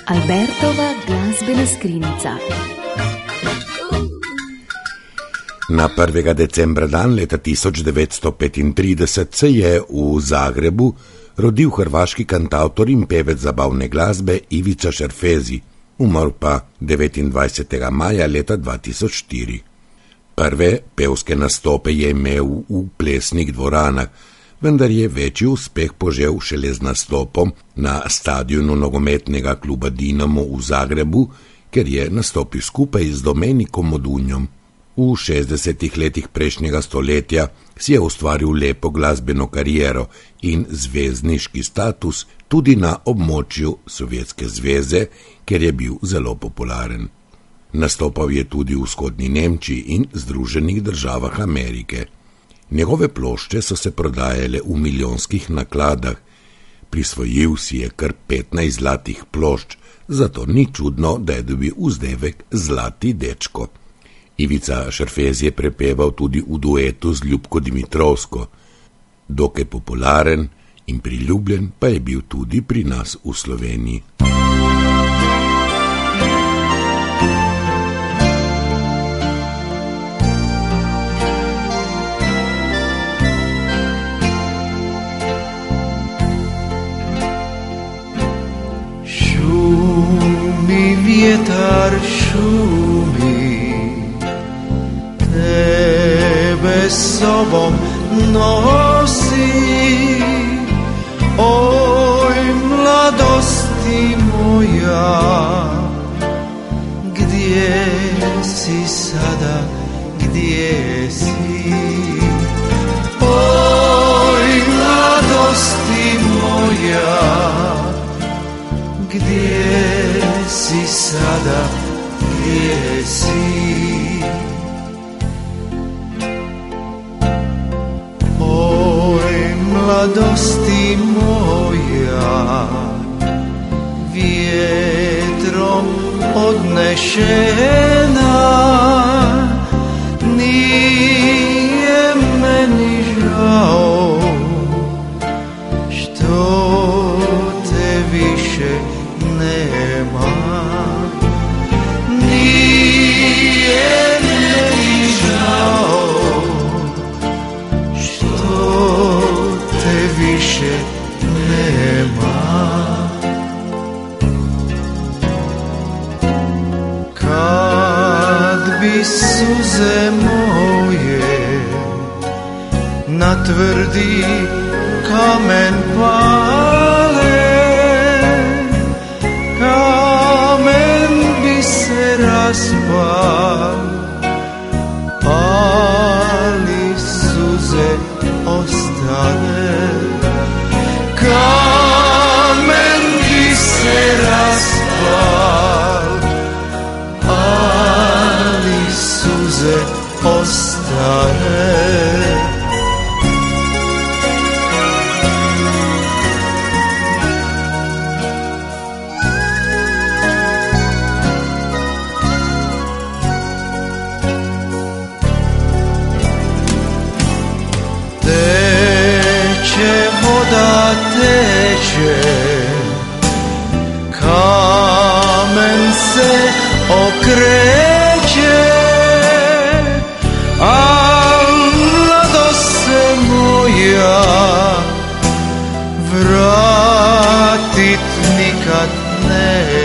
Albertova glasbena skrinjica. Na 1. decembra dan leta 1935 se je v Zagrebu rodil hrvaški kantavtor in pevec zabavne glasbe Ivica Šerfezi, umrl pa 29. maja leta 2004. Prve pevske nastope je imel v plesnih dvoranah, vendar je večji uspeh požel šele z nastopom na stadionu nogometnega kluba Dinamo v Zagrebu, ker je nastopil skupaj z Domenikom Modunjom. V 60. letih prejšnjega stoletja si je ustvaril lepo glasbeno kariero in zvezdniški status tudi na območju Sovjetske zveze, ker je bil zelo popularen. Nastopal je tudi v vzhodni Nemčiji in Združenih državah Amerike. Njegove plošče so se prodajale v milijonskih nakladah. Prisvojil si je kar 15 zlatih plošč, zato ni čudno, da je dobil vzdevek Zlati dečko. Ivica Šerfezi je prepeval tudi v duetu z Ljubko Dimitrovsko. Dokaj popularen in priljubljen pa je bil tudi pri nas v Sloveniji. Šumi vjetar, šumi, tebe sobom nosi. Oj, mladosti moja, gdje si sada, gdje si? Oj, mladosti moja, gdje si sada, gdje si? Oj, mladosti moja, vjetrom odnešena, nije meni žao što te više nema. Nije meni žao što te više nema. Kad bi suze moje na tvrdi kamen pale, kamen bi se raspal, ali suze ostale. Kamen bi se raspal, ali suze ostale. Teče voda, teče, kamen se okreće, a mladost se moja vratit nikad neće.